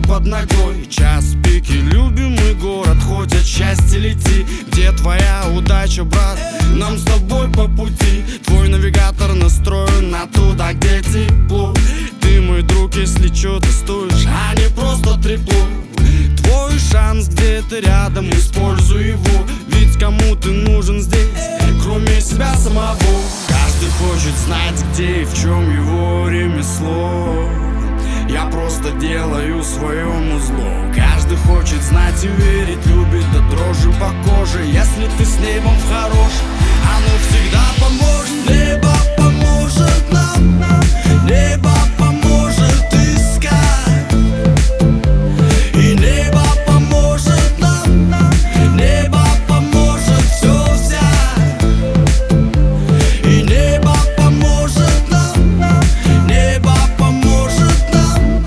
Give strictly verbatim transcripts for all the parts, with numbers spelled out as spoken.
под ногой. Час пик и любимый город, хоть от счастья лети. Где твоя удача, брат? Нам с тобой по пути. Твой навигатор настроен на туда, где тепло. Ты мой друг, если чё, ты стоишь, а не просто трепло. Твой шанс где-то рядом, используй его. Ведь кому ты нужен здесь, кроме себя самого? Каждый хочет знать, где и в чем его ремесло. Я просто делаю своему зло. Каждый хочет знать и верить, любит до дрожи по коже. Если ты с небом хорош, оно всегда поможет. Небо поможет нам, небо поможет искать. И небо поможет нам, небо поможет все взять. И небо поможет нам, небо поможет нам.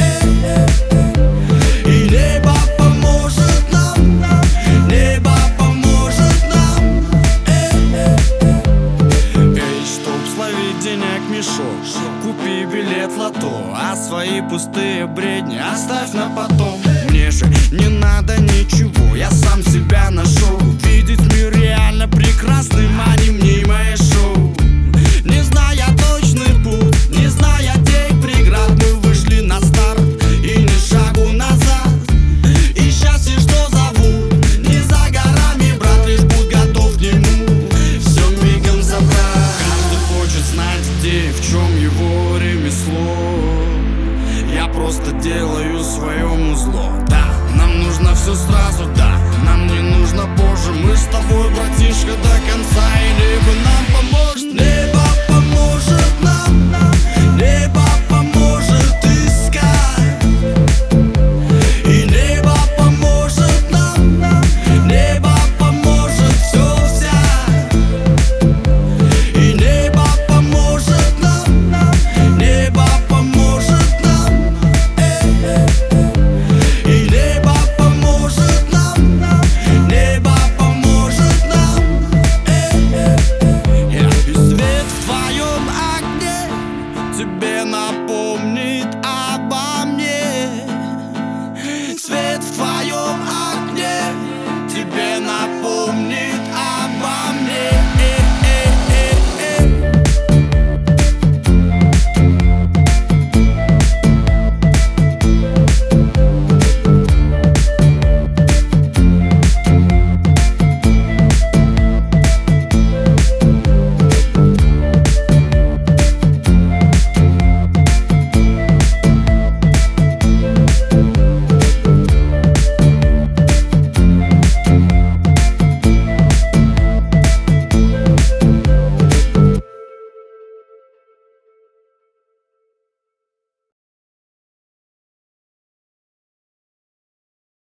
И небо поможет нам, небо поможет нам. Эй, чтоб словить денег мешок, купи билет в лото, а свои пустые бредни оставь на потом. Мне же не надо ничего, я сам себя нашел. Видеть мир реально прекрасным, а не мнимое шоу. Не зная точный путь, не зная тех преград, мы вышли на старт и ни шагу назад. И счастье, что зовут, не за горами, брат, лишь будь готов к нему все мигом забрать. Каждый хочет знать, где и в чем его ремесло. Я просто делаю своему зло. Да, нам нужно все сразу, да, нам не нужно позже. Мы с тобой, братишка, до конца, и либо на